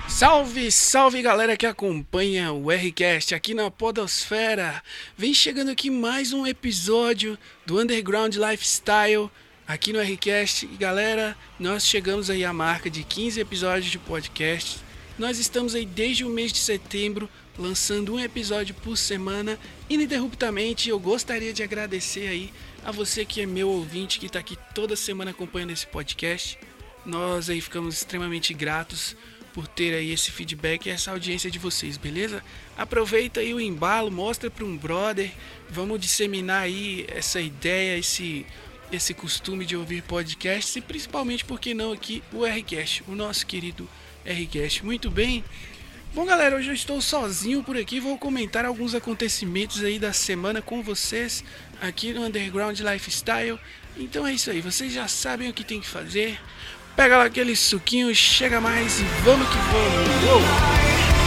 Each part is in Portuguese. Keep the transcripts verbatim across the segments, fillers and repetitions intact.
Salve, salve galera que acompanha o R-Cast aqui na Podosfera. Vem chegando aqui mais um episódio do Underground Lifestyle aqui no R-Cast. E galera, nós chegamos aí à marca de quinze episódios de podcast. Nós estamos aí desde o mês de setembro lançando um episódio por semana. Ininterruptamente, eu gostaria de agradecer aí a você que é meu ouvinte, que está aqui toda semana acompanhando esse podcast. Nós aí ficamos extremamente gratos por ter aí esse feedback e essa audiência de vocês, beleza? Aproveita aí o embalo, mostra para um brother, vamos disseminar aí essa ideia, esse, esse costume de ouvir podcasts e principalmente, por que não, aqui o R-Cast, o nosso querido R-Cast. Muito bem. Bom galera, hoje eu estou sozinho por aqui, vou comentar alguns acontecimentos aí da semana com vocês aqui no Underground Lifestyle. Então é isso aí, vocês já sabem o que tem que fazer. Pega lá aquele suquinho, chega mais e vamos que vamos! Uou!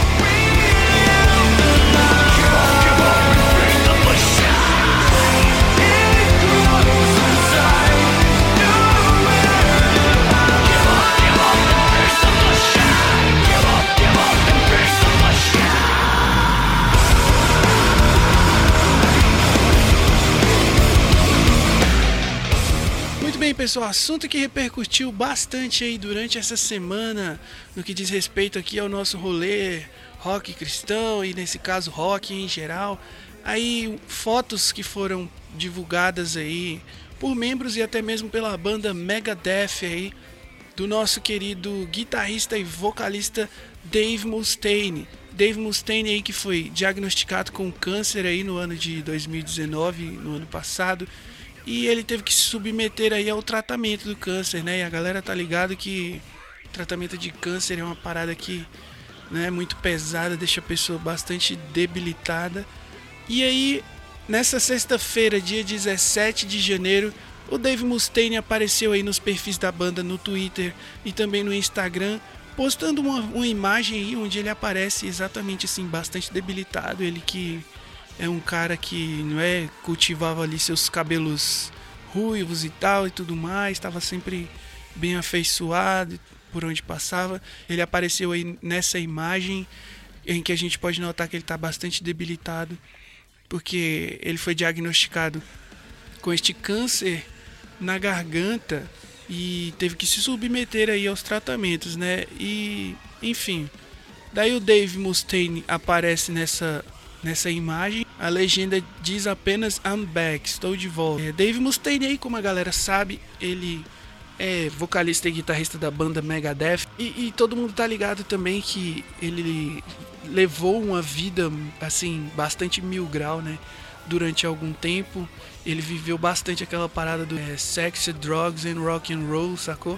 Bem, pessoal, assunto que repercutiu bastante aí durante essa semana no que diz respeito aqui ao nosso rolê rock cristão e nesse caso rock em geral. Aí fotos que foram divulgadas aí por membros e até mesmo pela banda Megadeth aí do nosso querido guitarrista e vocalista Dave Mustaine. Dave Mustaine aí que foi diagnosticado com câncer aí no ano de dois mil e dezenove, no ano passado. E ele teve que se submeter aí ao tratamento do câncer, né? E a galera tá ligado que tratamento de câncer é uma parada que, né, muito pesada, deixa a pessoa bastante debilitada. E aí, nessa sexta-feira, dia dezessete de janeiro, o Dave Mustaine apareceu aí nos perfis da banda no Twitter e também no Instagram, postando uma, uma imagem aí onde ele aparece exatamente assim, bastante debilitado. Ele que é um cara que, não é, cultivava ali seus cabelos ruivos e tal e tudo mais, estava sempre bem afeiçoado por onde passava. Ele apareceu aí nessa imagem em que a gente pode notar que ele está bastante debilitado, porque ele foi diagnosticado com este câncer na garganta e teve que se submeter aí aos tratamentos, né? E, enfim, daí o Dave Mustaine aparece nessa Nessa imagem, a legenda diz apenas I'm back, estou de volta. É, Dave Mustaine aí, como a galera sabe, ele é vocalista e guitarrista da banda Megadeth. E, e todo mundo tá ligado também que ele levou uma vida, assim, bastante mil grau, né? Durante algum tempo, ele viveu bastante aquela parada do é, sex, drugs and rock and roll, sacou?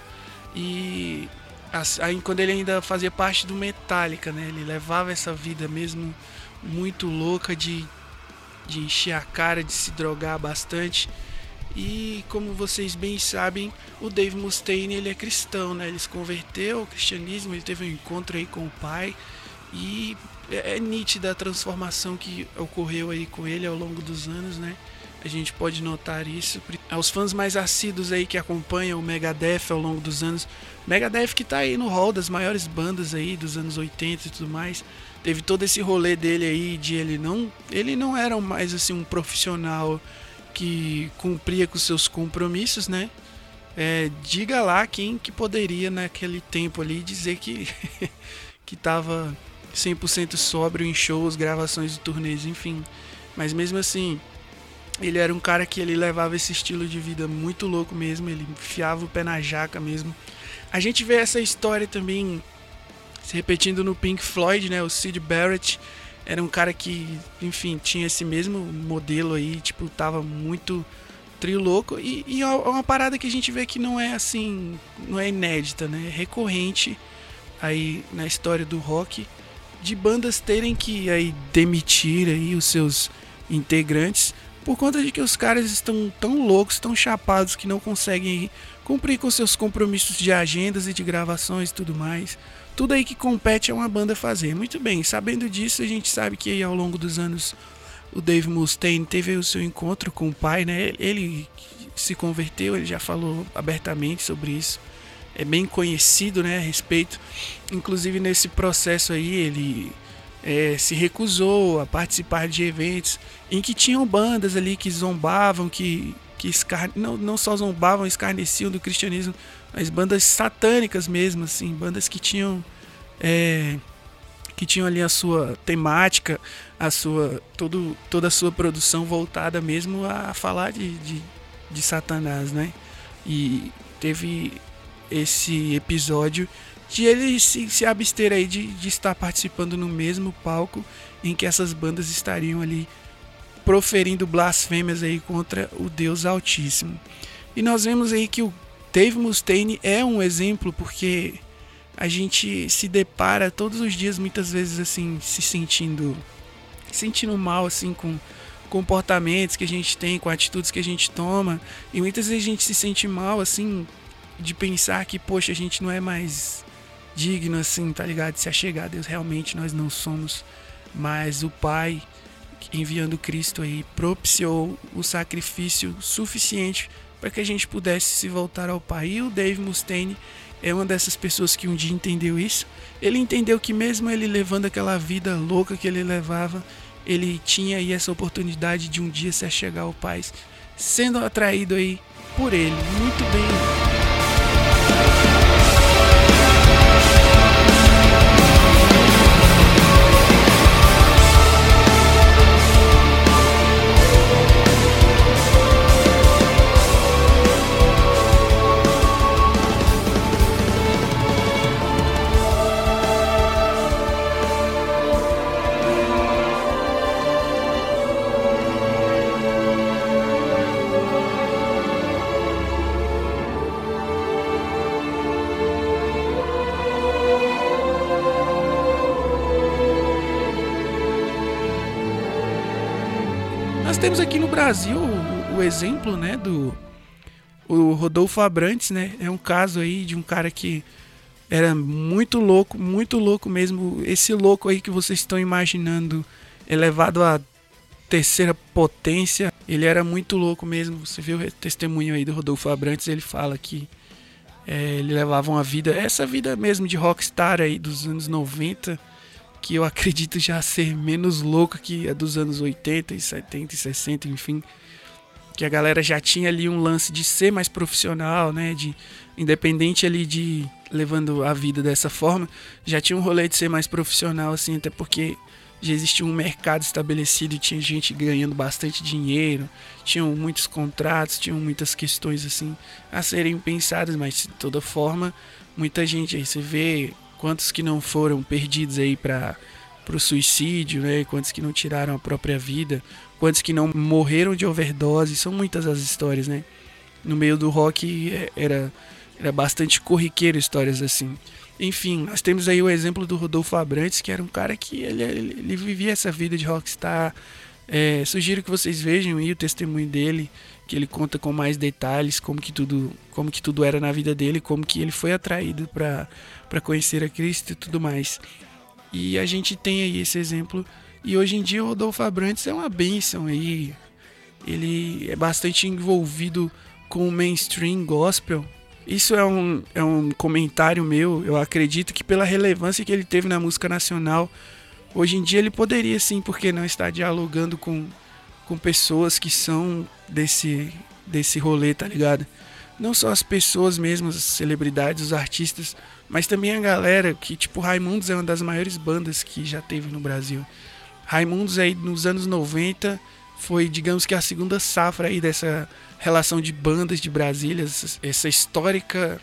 E aí, quando ele ainda fazia parte do Metallica, né? Ele levava essa vida mesmo muito louca de, de encher a cara, de se drogar bastante. E como vocês bem sabem, o Dave Mustaine, ele é cristão, né? Ele se converteu ao cristianismo, ele teve um encontro aí com o pai e é, é nítida a transformação que ocorreu aí com ele ao longo dos anos, né? A gente pode notar isso. Aos fãs mais assíduos aí que acompanham o Megadeth ao longo dos anos, Megadeth que tá aí no hall das maiores bandas aí dos anos oitenta e tudo mais. Teve todo esse rolê dele aí de ele não, ele não era mais assim um profissional que cumpria com seus compromissos, né? É, diga lá quem que poderia naquele tempo ali dizer que que tava cem por cento sóbrio em shows, gravações de turnês, enfim. Mas mesmo assim, ele era um cara que ele levava esse estilo de vida muito louco mesmo, ele enfiava o pé na jaca mesmo. A gente vê essa história também se repetindo no Pink Floyd, né? O Syd Barrett era um cara que, enfim, tinha esse mesmo modelo aí, tipo, tava muito trio louco. E, e é uma parada que a gente vê que não é assim, não é inédita, né? É recorrente aí na história do rock, de bandas terem que aí demitir aí os seus integrantes por conta de que os caras estão tão loucos, tão chapados que não conseguem aí cumprir com seus compromissos de agendas e de gravações e tudo mais. Tudo aí que compete a uma banda fazer. Muito bem, sabendo disso, a gente sabe que aí ao longo dos anos o Dave Mustaine teve o seu encontro com o pai, né? Ele se converteu, ele já falou abertamente sobre isso. é bem conhecido, né, a respeito. Inclusive nesse processo aí ele é, se recusou a participar de eventos em que tinham bandas ali que zombavam, que, que escar... não, não só zombavam, escarneciam do cristianismo, mas bandas satânicas mesmo, assim, bandas que tinham é, que tinham ali a sua temática, a sua todo, toda a sua produção voltada mesmo a falar de, de, de Satanás, né? E teve esse episódio de ele se, se abster aí de, de estar participando no mesmo palco em que essas bandas estariam ali proferindo blasfêmias aí contra o Deus Altíssimo. E nós vemos aí que o Dave Mustaine é um exemplo, porque a gente se depara todos os dias muitas vezes assim, se sentindo sentindo mal assim com comportamentos que a gente tem, com atitudes que a gente toma, e muitas vezes a gente se sente mal assim de pensar que, poxa, a gente não é mais digno assim, tá ligado, de se achegar a Deus. Realmente nós não somos, mas o Pai, enviando Cristo aí, propiciou o sacrifício suficiente para que a gente pudesse se voltar ao Pai. E o Dave Mustaine é uma dessas pessoas que um dia entendeu isso. Ele entendeu que mesmo ele levando aquela vida louca que ele levava, ele tinha aí essa oportunidade de um dia se achegar ao Pai, sendo atraído aí por ele. Muito bem. Nós temos aqui no Brasil o, o exemplo, né, do o Rodolfo Abrantes, né? É um caso aí de um cara que era muito louco, muito louco mesmo. Esse louco aí que vocês estão imaginando, elevado à terceira potência, ele era muito louco mesmo. Você viu o testemunho aí do Rodolfo Abrantes, ele fala que é, ele levava uma vida, essa vida mesmo de rockstar aí dos anos noventa, que eu acredito já ser menos louca que a dos anos oitenta e setenta e sessenta, enfim, que a galera já tinha ali um lance de ser mais profissional, né, de independente ali de levando a vida dessa forma, já tinha um rolê de ser mais profissional, assim, até porque já existia um mercado estabelecido e tinha gente ganhando bastante dinheiro, tinham muitos contratos, tinham muitas questões assim a serem pensadas, mas de toda forma, muita gente aí, você vê quantos que não foram perdidos aí para o suicídio, né? Quantos que não tiraram a própria vida, quantos que não morreram de overdose, são muitas as histórias, né? No meio do rock era, era bastante corriqueiro histórias assim. Enfim, nós temos aí o exemplo do Rodolfo Abrantes, que era um cara que ele, ele, ele vivia essa vida de rockstar. É, sugiro que vocês vejam aí o testemunho dele, que ele conta com mais detalhes como que tudo, como que tudo era na vida dele, como que ele foi atraído para para conhecer a Cristo e tudo mais. E a gente tem aí esse exemplo, e hoje em dia o Rodolfo Abrantes é uma bênção aí. Ele é bastante envolvido com o mainstream gospel. Isso é um, é um comentário meu. Eu acredito que pela relevância que ele teve na música nacional, hoje em dia ele poderia sim, porque não estar dialogando com, com pessoas que são desse, desse rolê, tá ligado? Não só as pessoas mesmo, as celebridades, os artistas, mas também a galera que, tipo, Raimundos é uma das maiores bandas que já teve no Brasil. Raimundos aí nos anos noventa foi, digamos que a segunda safra aí dessa relação de bandas de Brasília, essa histórica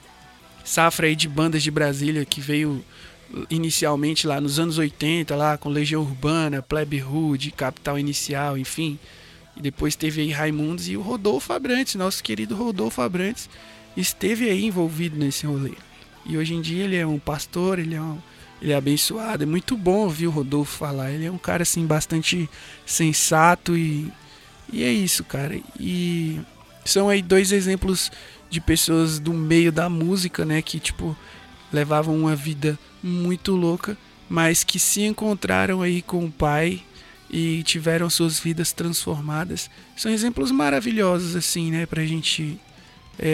safra aí de bandas de Brasília que veio inicialmente lá nos anos oitenta, lá com Legião Urbana, Plebe Rude, Capital Inicial, enfim. E depois teve aí Raimundos, e o Rodolfo Abrantes, nosso querido Rodolfo Abrantes, esteve aí envolvido nesse rolê. E hoje em dia ele é um pastor, ele é, um, ele é abençoado. É muito bom ouvir o Rodolfo falar. Ele é um cara assim bastante sensato e, e é isso, cara. E são aí dois exemplos de pessoas do meio da música, né, que tipo levavam uma vida muito louca, mas que se encontraram aí com o Pai e tiveram suas vidas transformadas. São exemplos maravilhosos assim, né, pra gente é,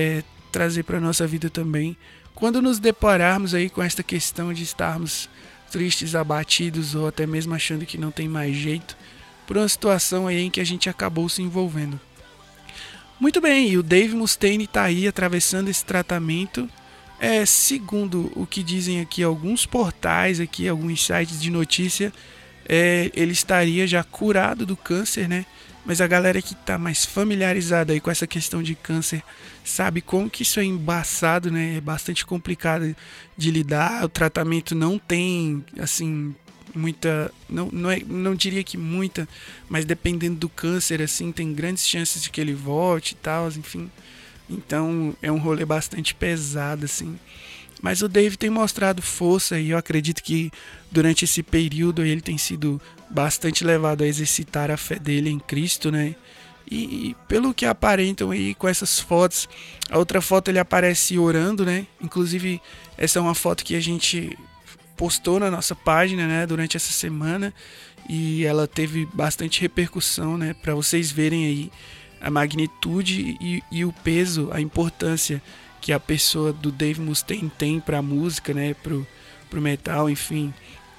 trazer para nossa vida também. Quando nos depararmos aí com esta questão de estarmos tristes, abatidos ou até mesmo achando que não tem mais jeito, por uma situação aí em que a gente acabou se envolvendo. Muito bem, e o Dave Mustaine está aí atravessando esse tratamento. É, segundo o que dizem aqui alguns portais, aqui, alguns sites de notícia, é, ele estaria já curado do câncer, né? Mas a galera que está mais familiarizada aí com essa questão de câncer sabe como que isso é embaçado, né? É bastante complicado de lidar. O tratamento não tem, assim, muita... Não, não, é, não diria que muita, mas dependendo do câncer, assim, tem grandes chances de que ele volte e tal, enfim. Então é um rolê bastante pesado, assim. Mas o Dave tem mostrado força e eu acredito que durante esse período ele tem sido bastante levado a exercitar a fé dele em Cristo, né? E, e pelo que aparentam aí com essas fotos, a outra foto ele aparece orando, né? Inclusive essa é uma foto que a gente postou na nossa página, né? Durante essa semana e ela teve bastante repercussão, né? Para vocês verem aí a magnitude e, e o peso, a importância que a pessoa do Dave Mustaine tem para a música, né, pro, pro metal, enfim.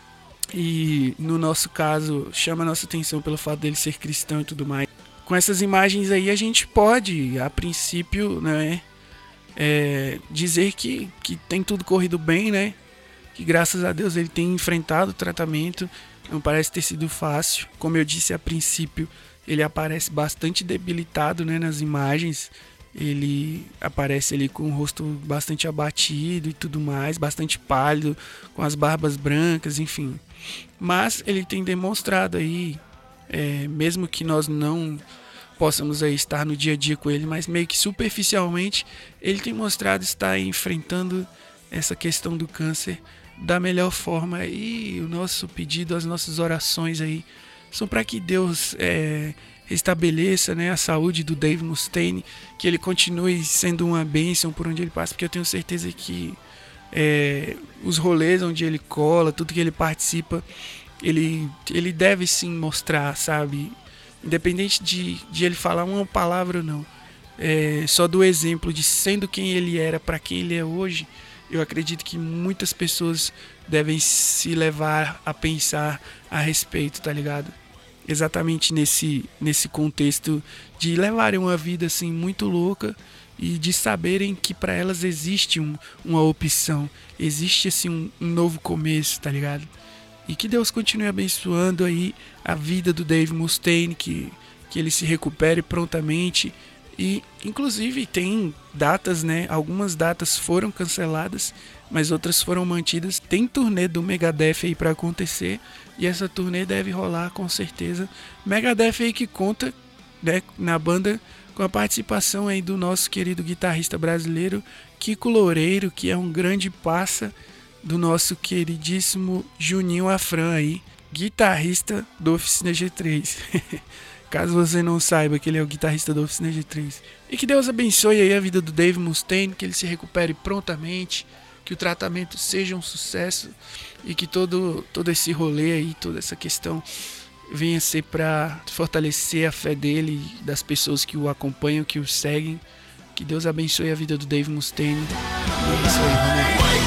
E no nosso caso, chama a nossa atenção pelo fato dele ser cristão e tudo mais. Com essas imagens aí a gente pode, a princípio, né, é, dizer que, que tem tudo corrido bem, né, que graças a Deus ele tem enfrentado o tratamento, não parece ter sido fácil. Como eu disse a princípio, ele aparece bastante debilitado, né, nas imagens. Ele aparece ali com o rosto bastante abatido e tudo mais, bastante pálido, com as barbas brancas, enfim. Mas ele tem demonstrado aí, é, mesmo que nós não possamos aí estar no dia a dia com ele, mas meio que superficialmente, ele tem mostrado estar aí enfrentando essa questão do câncer da melhor forma. E o nosso pedido, as nossas orações aí, são para que Deus... É, estabeleça, né, a saúde do Dave Mustaine, que ele continue sendo uma bênção por onde ele passa, porque eu tenho certeza que é, os rolês onde ele cola, tudo que ele participa, ele, ele deve sim mostrar, sabe, independente de, de ele falar uma palavra ou não, é, só do exemplo de sendo quem ele era para quem ele é hoje, eu acredito que muitas pessoas devem se levar a pensar a respeito, tá ligado? Exatamente nesse, nesse contexto de levarem uma vida assim muito louca e de saberem que para elas existe um, uma opção, existe assim um, um novo começo, tá ligado? E que Deus continue abençoando aí a vida do Dave Mustaine, que, que ele se recupere prontamente. E inclusive tem datas, né? Algumas datas foram canceladas, mas outras foram mantidas. Tem turnê do Megadeth aí para acontecer e essa turnê deve rolar com certeza. Megadeth aí que conta, né, na banda com a participação aí do nosso querido guitarrista brasileiro Kiko Loureiro, que é um grande parça do nosso queridíssimo Juninho Afran aí, guitarrista do Oficina G três. Caso você não saiba que ele é o guitarrista da Oficina G três. E que Deus abençoe aí a vida do Dave Mustaine, que ele se recupere prontamente, que o tratamento seja um sucesso e que todo, todo esse rolê aí, toda essa questão venha ser para fortalecer a fé dele e das pessoas que o acompanham, que o seguem. Que Deus abençoe a vida do Dave Mustaine. E é isso aí, vamos lá.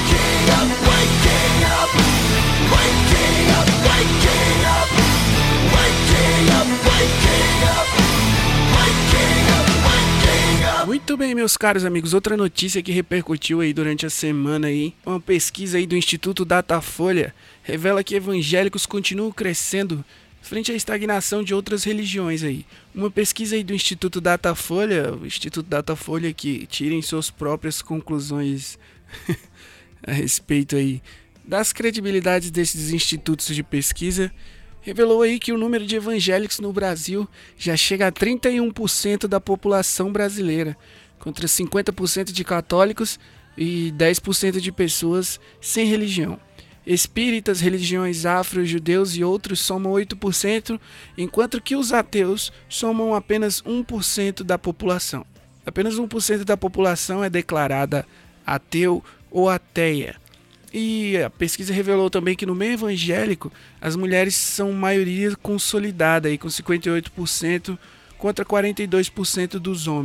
Muito bem, meus caros amigos, outra notícia que repercutiu aí durante a semana aí, uma pesquisa aí do Instituto Datafolha revela que evangélicos continuam crescendo frente à estagnação de outras religiões aí. Uma pesquisa aí do Instituto Datafolha, o Instituto Datafolha que tirem suas próprias conclusões a respeito aí das credibilidades desses institutos de pesquisa, revelou aí que o número de evangélicos no Brasil já chega a trinta e um por cento da população brasileira, contra cinquenta por cento de católicos e dez por cento de pessoas sem religião. Espíritas, religiões afro, judeus e outros somam oito por cento, enquanto que os ateus somam apenas um por cento da população. Apenas um por cento da população é declarada ateu ou ateia. E a pesquisa revelou também que no meio evangélico as mulheres são maioria consolidada, aí, com cinquenta e oito por cento contra quarenta e dois por cento dos homens.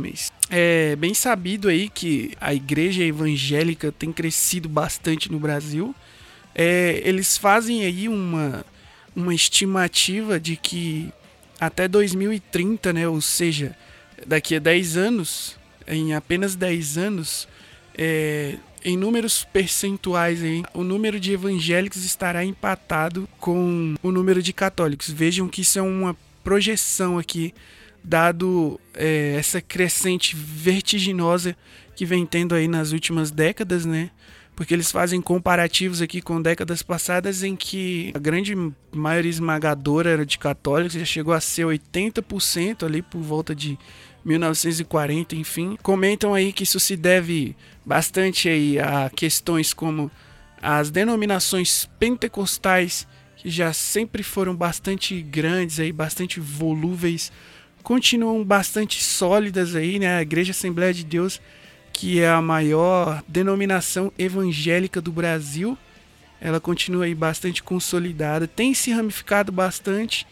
É bem sabido aí que a igreja evangélica tem crescido bastante no Brasil. É, eles fazem aí uma, uma estimativa de que até dois mil e trinta, né, ou seja, daqui a dez anos, em apenas dez anos, é, em números percentuais, aí, o número de evangélicos estará empatado com o número de católicos. Vejam que isso é uma projeção aqui, dado é, essa crescente vertiginosa que vem tendo aí nas últimas décadas, né? Porque eles fazem comparativos aqui com décadas passadas em que a grande maioria esmagadora era de católicos, já chegou a ser oitenta por cento ali por volta de mil novecentos e quarenta, enfim. Comentam aí que isso se deve bastante aí a questões como as denominações pentecostais, que já sempre foram bastante grandes aí, bastante volúveis, continuam bastante sólidas aí, né? A Igreja Assembleia de Deus, que é a maior denominação evangélica do Brasil, ela continua aí bastante consolidada, tem se ramificado bastante,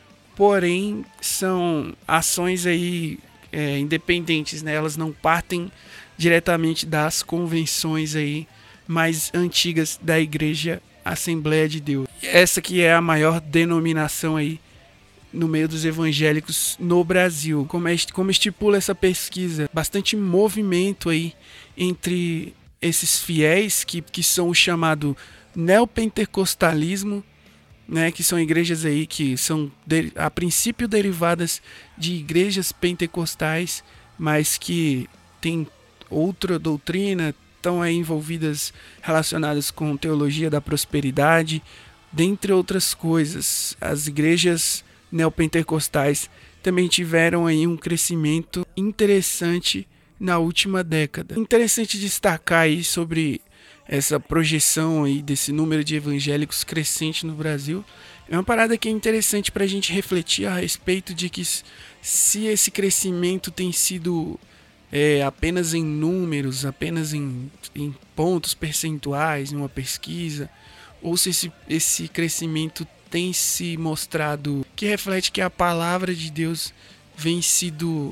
porém são ações aí é, independentes, né? Elas não partem diretamente das convenções aí mais antigas da Igreja Assembleia de Deus. Essa que é a maior denominação aí no meio dos evangélicos no Brasil. Como, é, como estipula essa pesquisa, bastante movimento aí entre esses fiéis que, que são o chamado neopentecostalismo, né, que são igrejas aí que são de, a princípio derivadas de igrejas pentecostais, mas que têm outra doutrina, estão aí envolvidas, relacionadas com teologia da prosperidade, dentre outras coisas. As igrejas neopentecostais também tiveram aí um crescimento interessante na última década. Interessante destacar aí sobre essa projeção aí desse número de evangélicos crescente no Brasil. É uma parada que é interessante para a gente refletir a respeito de que se esse crescimento tem sido é, apenas em números, apenas em, em pontos percentuais, em uma pesquisa, ou se esse, esse crescimento tem se mostrado que reflete que a palavra de Deus vem sido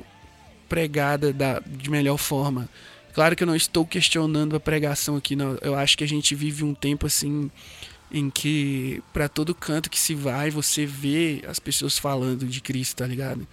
pregada da, de melhor forma. Claro que eu não estou questionando a pregação aqui, não. Eu acho que a gente vive um tempo assim em que para todo canto que se vai você vê as pessoas falando de Cristo, tá ligado?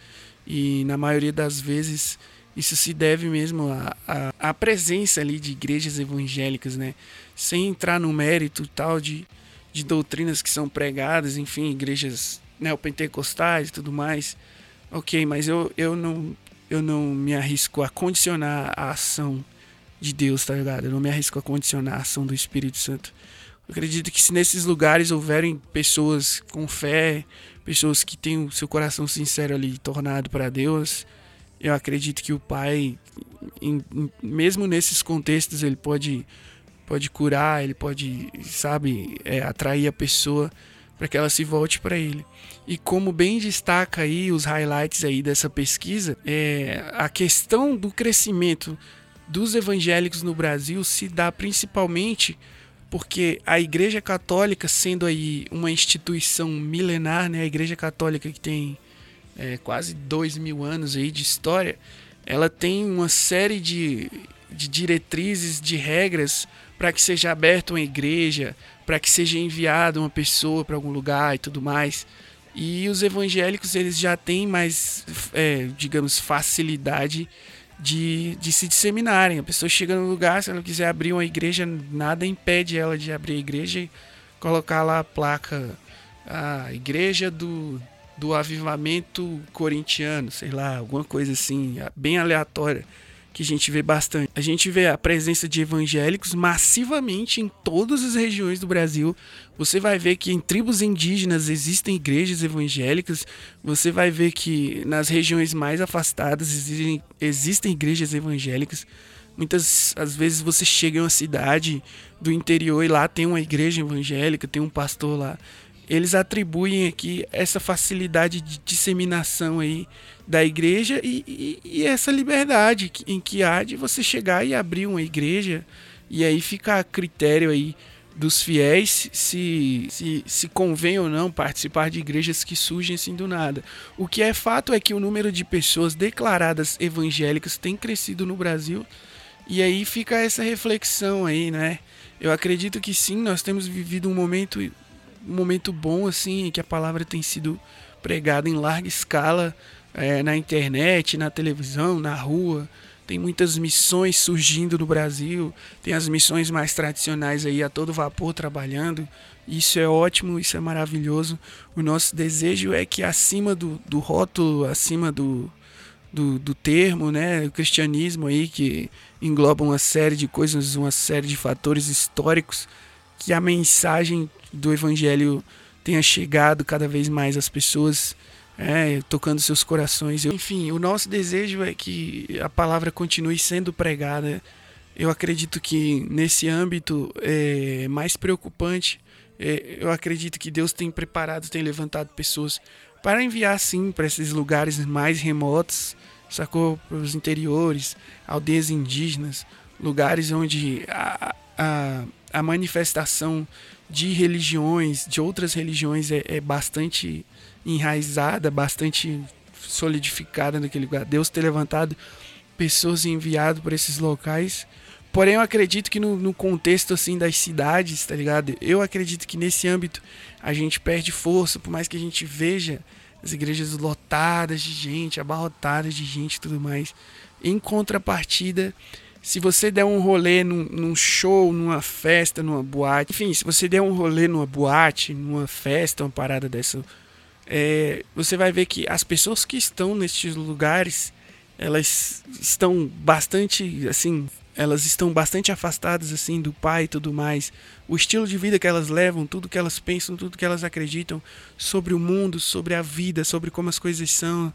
E na maioria das vezes isso se deve mesmo à, à, à presença ali de igrejas evangélicas, né? Sem entrar no mérito tal de de doutrinas que são pregadas, enfim, igrejas neopentecostais e tudo mais. Ok, mas eu, eu, não, eu não me arrisco a condicionar a ação de Deus, tá ligado? Eu não me arrisco a condicionar a ação do Espírito Santo. Eu acredito que se nesses lugares houverem pessoas com fé, pessoas que têm o seu coração sincero ali tornado para Deus, eu acredito que o Pai, em, em, mesmo nesses contextos, ele pode... pode curar, ele pode, sabe, é, atrair a pessoa para que ela se volte para ele. E como bem destaca aí os highlights aí dessa pesquisa, é, a questão do crescimento dos evangélicos no Brasil se dá principalmente porque a Igreja Católica, sendo aí uma instituição milenar, né, a Igreja Católica que tem é, quase dois mil anos aí de história, ela tem uma série de, de diretrizes, de regras para que seja aberta uma igreja, para que seja enviada uma pessoa para algum lugar e tudo mais. E os evangélicos, eles já têm mais, é, digamos, facilidade de, de se disseminarem. A pessoa chega no lugar, se ela quiser abrir uma igreja, nada impede ela de abrir a igreja e colocar lá a placa, a igreja do, do avivamento corintiano, sei lá, alguma coisa assim, bem aleatória, que a gente vê bastante. A gente vê a presença de evangélicos massivamente em todas as regiões do Brasil. Você vai ver que em tribos indígenas existem igrejas evangélicas. Você vai ver que nas regiões mais afastadas existem, existem igrejas evangélicas. Muitas às vezes você chega em uma cidade do interior e lá tem uma igreja evangélica, tem um pastor lá. Eles atribuem aqui essa facilidade de disseminação aí da igreja e, e, e essa liberdade em que há de você chegar e abrir uma igreja, e aí fica a critério aí dos fiéis se, se, se convém ou não participar de igrejas que surgem assim do nada. O que é fato é que o número de pessoas declaradas evangélicas tem crescido no Brasil, e aí fica essa reflexão aí, né? Eu acredito que sim, nós temos vivido um momento, um momento bom, assim, que a palavra tem sido pregada em larga escala, é, na internet, na televisão, na rua. Tem muitas missões surgindo no Brasil, tem as missões mais tradicionais aí a todo vapor trabalhando. Isso é ótimo, isso é maravilhoso. O nosso desejo é que acima do, do rótulo, acima do, do, do termo, né, o cristianismo aí, que engloba uma série de coisas, uma série de fatores históricos, que a mensagem do evangelho tenha chegado cada vez mais às pessoas, é, tocando seus corações. Enfim, o nosso desejo é que a palavra continue sendo pregada. Eu acredito que nesse âmbito é mais preocupante, é, eu acredito que Deus tem preparado, tem levantado pessoas para enviar sim para esses lugares mais remotos, sacou? Para os interiores, aldeias indígenas, lugares onde a, a, a manifestação de religiões, de outras religiões é, é bastante enraizada, bastante solidificada naquele lugar. Deus ter levantado pessoas e enviado para esses locais. Porém, eu acredito que no, no contexto assim das cidades, tá ligado? Eu acredito que nesse âmbito a gente perde força, por mais que a gente veja as igrejas lotadas de gente, abarrotadas de gente e tudo mais. Em contrapartida, se você der um rolê num, num show, numa festa, numa boate, enfim, se você der um rolê numa boate, numa festa, uma parada dessa, é, você vai ver que as pessoas que estão nesses lugares, elas estão bastante, assim, elas estão bastante afastadas, assim, do pai e tudo mais. O estilo de vida que elas levam, tudo que elas pensam, tudo que elas acreditam sobre o mundo, sobre a vida, sobre como as coisas são,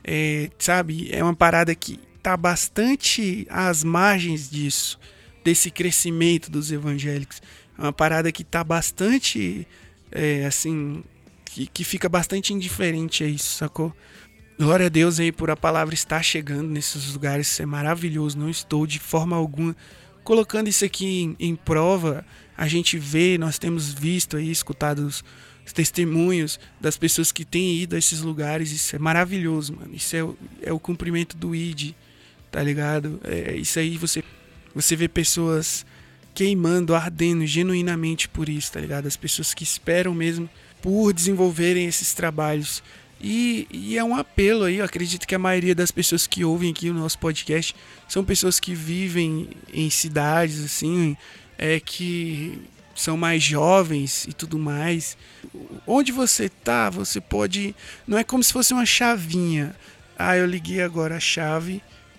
é, sabe? É uma parada que tá bastante às margens disso, desse crescimento dos evangélicos. É uma parada que tá bastante, é, assim, que, que fica bastante indiferente a isso, sacou? Glória a Deus aí por a palavra estar chegando nesses lugares, isso é maravilhoso. Não estou de forma alguma colocando isso aqui em, em prova. A gente vê, nós temos visto aí, escutado os, os testemunhos das pessoas que têm ido a esses lugares. Isso é maravilhoso, mano. Isso é, é o cumprimento do I D, tá ligado? É, isso aí você, você vê pessoas queimando, ardendo genuinamente por isso, tá ligado? As pessoas que esperam mesmo por desenvolverem esses trabalhos. E, e é um apelo aí, eu acredito que a maioria das pessoas que ouvem aqui o nosso podcast são pessoas que vivem em cidades, assim, é, que são mais jovens e tudo mais. Onde você tá, você pode... Não é como se fosse uma chavinha. Ah, eu liguei agora a chave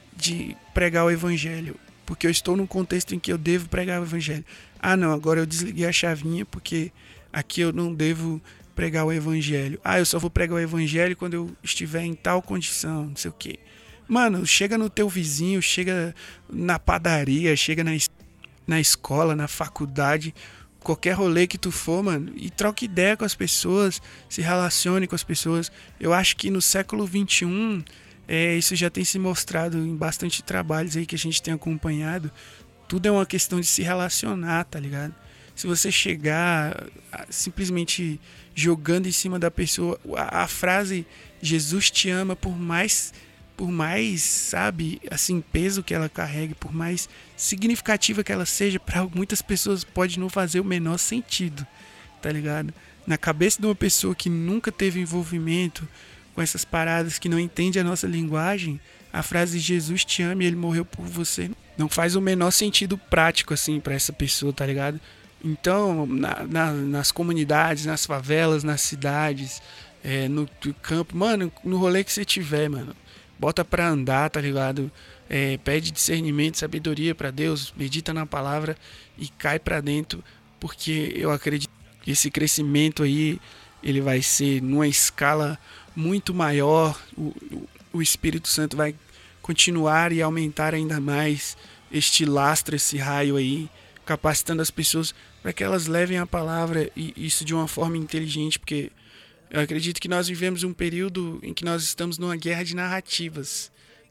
de pregar o evangelho, porque eu estou num contexto em que eu devo pregar o evangelho. Ah, não, agora eu desliguei a chavinha porque aqui eu não devo pregar o evangelho. Ah, eu só vou pregar o evangelho quando eu estiver em tal condição, não sei o quê. Mano, chega no teu vizinho, chega na padaria, chega na, na escola, na faculdade, qualquer rolê que tu for, mano, e troca ideia com as pessoas, se relacione com as pessoas. Eu acho que no século vinte e um, é, isso já tem se mostrado em bastante trabalhos aí que a gente tem acompanhado. Tudo é uma questão de se relacionar, tá ligado? Se você chegar simplesmente jogando em cima da pessoa a, a frase Jesus te ama, por mais, por mais, sabe, assim, peso que ela carregue, por mais significativa que ela seja, para muitas pessoas pode não fazer o menor sentido, tá ligado? Na cabeça de uma pessoa que nunca teve envolvimento com essas paradas, que não entende a nossa linguagem, a frase Jesus te ama e ele morreu por você não faz o menor sentido prático, assim, para essa pessoa, tá ligado? Então, na, na, nas comunidades, nas favelas, nas cidades, é, no, no campo, mano, no rolê que você tiver, mano, bota pra andar, tá ligado? É, pede discernimento, sabedoria pra Deus, medita na palavra e cai pra dentro, porque eu acredito que esse crescimento aí, ele vai ser numa escala muito maior, o, o Espírito Santo vai continuar e aumentar ainda mais este lastro, esse raio aí, capacitando as pessoas para que elas levem a palavra, e isso de uma forma inteligente, porque eu acredito que nós vivemos um período em que nós estamos numa guerra de narrativas,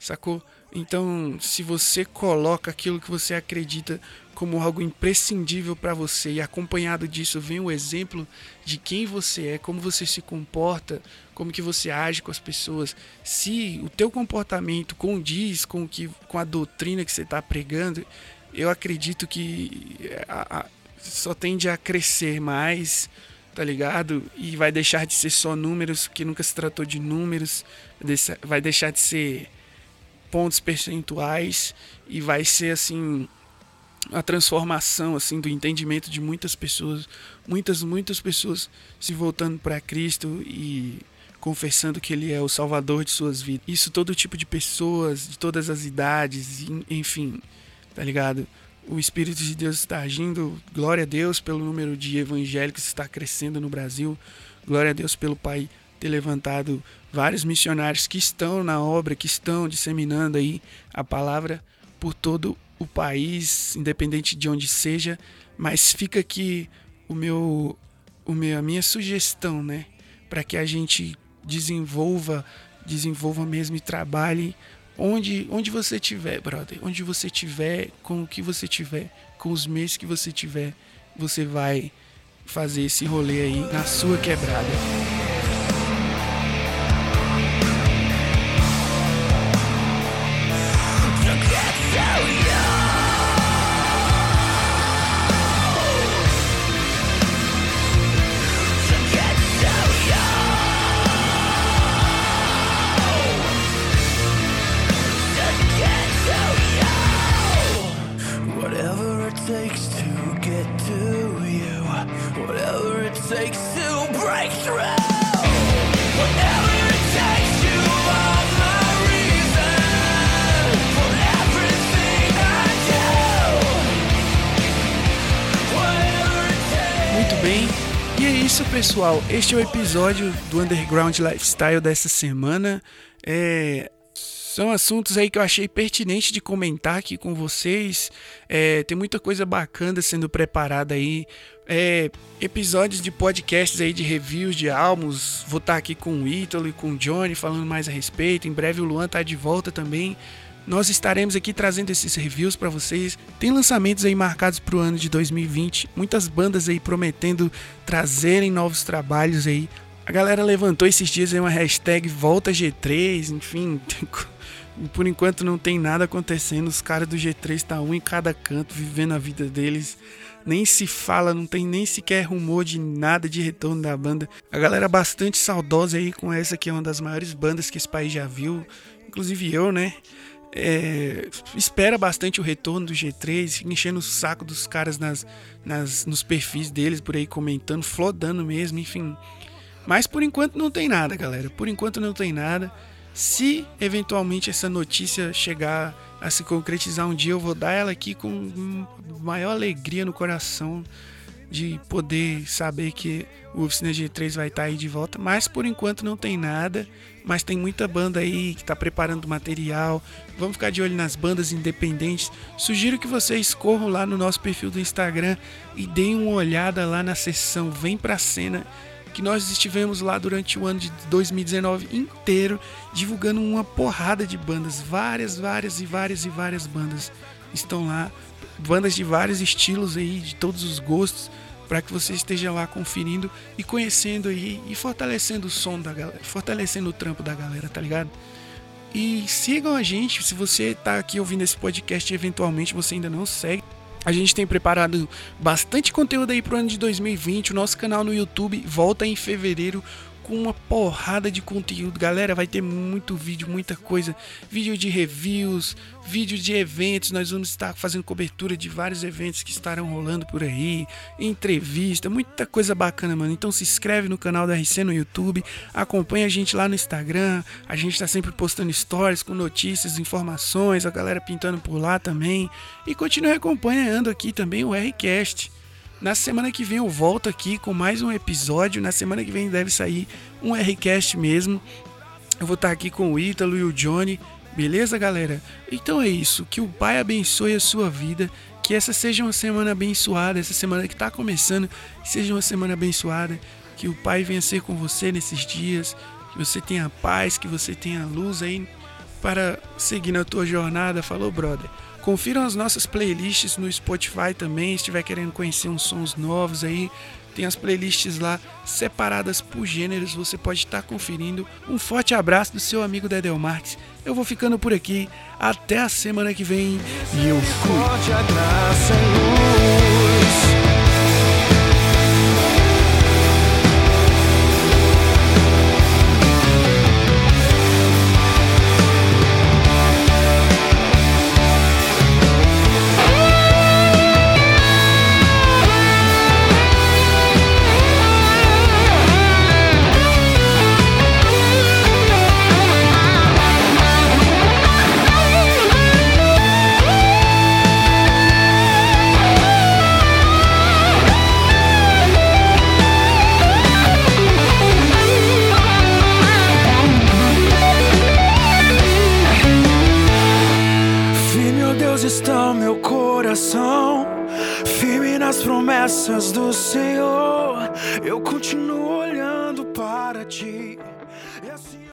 sacou? Então, se você coloca aquilo que você acredita como algo imprescindível para você e acompanhado disso vem o exemplo de quem você é, como você se comporta, como que você age com as pessoas, se o teu comportamento condiz com, que, com a doutrina que você está pregando, eu acredito que a, a, só tende a crescer mais, tá ligado? E vai deixar de ser só números, que nunca se tratou de números, vai deixar de ser pontos percentuais e vai ser assim a transformação assim do entendimento de muitas pessoas, muitas muitas pessoas se voltando para Cristo e confessando que Ele é o Salvador de suas vidas. Isso todo tipo de pessoas, de todas as idades, enfim, tá ligado? O Espírito de Deus está agindo, glória a Deus pelo número de evangélicos que está crescendo no Brasil, glória a Deus pelo Pai ter levantado vários missionários que estão na obra, que estão disseminando aí a palavra por todo o país, independente de onde seja, mas fica aqui o meu, o meu, a minha sugestão, né, para que a gente desenvolva, desenvolva mesmo e trabalhe onde, onde você tiver, brother, onde você tiver, com o que você tiver, com os meios que você tiver, você vai fazer esse rolê aí na sua quebrada. Pessoal, este é o episódio do Underground Lifestyle dessa semana. É, são assuntos aí que eu achei pertinente de comentar aqui com vocês. É, tem muita coisa bacana sendo preparada aí. É, episódios de podcasts aí de reviews de álbuns. Vou estar aqui com o Ítalo e com o Johnny falando mais a respeito. Em breve o Luan tá de volta também. Nós estaremos aqui trazendo esses reviews para vocês. Tem lançamentos aí marcados para o ano de dois mil e vinte. Muitas bandas aí prometendo trazerem novos trabalhos aí. A galera levantou esses dias aí uma hashtag Volta G três. Enfim, por enquanto não tem nada acontecendo. Os caras do G três tá um em cada canto, vivendo a vida deles. Nem se fala, não tem nem sequer rumor de nada de retorno da banda. A galera bastante saudosa aí com essa que é uma das maiores bandas que esse país já viu. Inclusive eu, né? É, espera bastante o retorno do G três, enchendo o saco dos caras nas, nas, nos perfis deles por aí comentando, flodando mesmo, enfim. Mas por enquanto não tem nada, galera. Por enquanto não tem nada. Se eventualmente essa notícia chegar a se concretizar um dia, eu vou dar ela aqui com maior alegria no coração de poder saber que o Oficina G três vai estar aí de volta. Mas por enquanto não tem nada. Mas tem muita banda aí que está preparando material. Vamos ficar de olho nas bandas independentes. Sugiro que vocês corram lá no nosso perfil do Instagram e deem uma olhada lá na seção Vem Pra Cena, que nós estivemos lá durante o ano de dois mil e dezenove inteiro divulgando uma porrada de bandas. Várias, várias e várias e várias bandas estão lá. Bandas de vários estilos aí, de todos os gostos, para que você esteja lá conferindo e conhecendo aí e fortalecendo o som da galera, fortalecendo o trampo da galera, tá ligado? E sigam a gente, se você tá aqui ouvindo esse podcast e eventualmente você ainda não segue, a gente tem preparado bastante conteúdo aí pro ano de dois mil e vinte, o nosso canal no YouTube volta em fevereiro com uma porrada de conteúdo, galera, vai ter muito vídeo, muita coisa, vídeo de reviews, vídeo de eventos, nós vamos estar fazendo cobertura de vários eventos que estarão rolando por aí, entrevista, muita coisa bacana, mano. Então se inscreve no canal da R C no YouTube, acompanha a gente lá no Instagram, a gente tá sempre postando stories com notícias, informações, a galera pintando por lá também, e continue acompanhando aqui também o R-Cast. Na semana que vem eu volto aqui com mais um episódio. Na semana que vem deve sair um R-Cast mesmo. Eu vou estar aqui com o Ítalo e o Johnny. Beleza, galera? Então é isso. Que o Pai abençoe a sua vida. Que essa seja uma semana abençoada. Essa semana que está começando seja uma semana abençoada. Que o Pai venha ser com você nesses dias. Que você tenha paz. Que você tenha luz aí para seguir na tua jornada, falou, brother. Confiram as nossas playlists no Spotify também, se estiver querendo conhecer uns sons novos aí. Tem as playlists lá separadas por gêneros, você pode estar conferindo. Um forte abraço do seu amigo Dedel Marques. Eu vou ficando por aqui, até a semana que vem e eu fui. Está meu coração firme nas promessas do Senhor. Eu continuo olhando para ti.